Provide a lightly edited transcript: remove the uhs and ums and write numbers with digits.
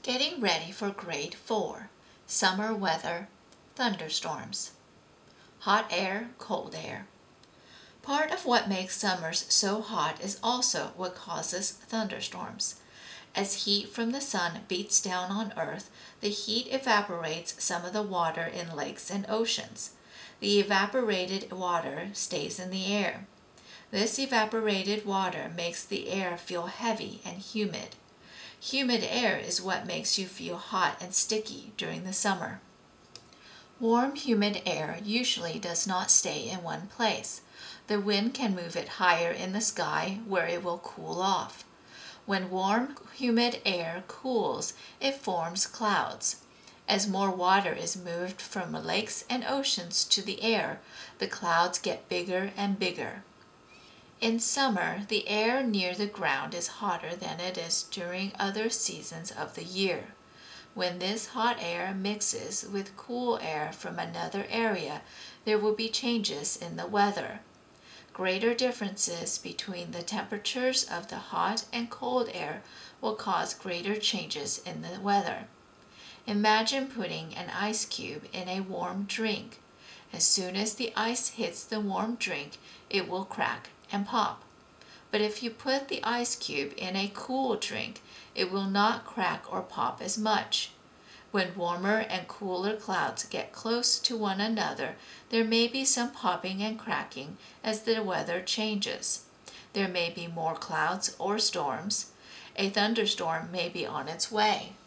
Getting ready for Grade 4, Summer Weather, Thunderstorms. Hot air, cold air. Part of what makes summers so hot is also what causes thunderstorms. As heat from the sun beats down on Earth, the heat evaporates some of the water in lakes and oceans. The evaporated water stays in the air. This evaporated water makes the air feel heavy and humid. Humid air is what makes you feel hot and sticky during the summer. Warm, humid air usually does not stay in one place. The wind can move it higher in the sky where it will cool off. When warm, humid air cools, it forms clouds. As more water is moved from lakes and oceans to the air, the clouds get bigger and bigger. In summer, the air near the ground is hotter than it is during other seasons of the year. When this hot air mixes with cool air from another area, there will be changes in the weather. Greater differences between the temperatures of the hot and cold air will cause greater changes in the weather. Imagine putting an ice cube in a warm drink. As soon as the ice hits the warm drink, it will crack and pop. But if you put the ice cube in a cool drink, it will not crack or pop as much. When warmer and cooler clouds get close to one another, there may be some popping and cracking as the weather changes. There may be more clouds or storms. A thunderstorm may be on its way.